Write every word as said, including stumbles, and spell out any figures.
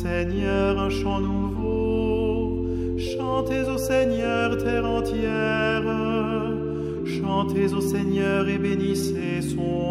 Seigneur un chant nouveau. Chantez au Seigneur, terre entière. Chantez au Seigneur et bénissez son